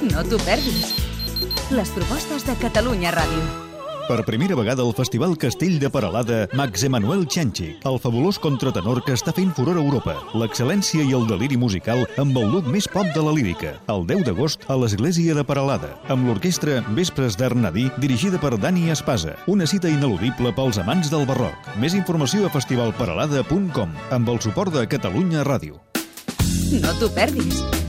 No t'ho perdis. Les propostes de Catalunya Ràdio. Per primera vegada al Festival Castell de Peralada, Max Emanuel Chanchik, el fabulós contratenor que està fent furor a Europa. L'excel·lència i el deliri musical amb el look més pop de la lírica. El 10 d'agost a l'Església de Peralada, amb l'orquestra Vespres d'Arnadí, dirigida per Dani Espasa. Una cita ineludible pels amants del barroc. Més informació a festivalperalada.com, amb el suport de Catalunya Ràdio. No t'ho perdis.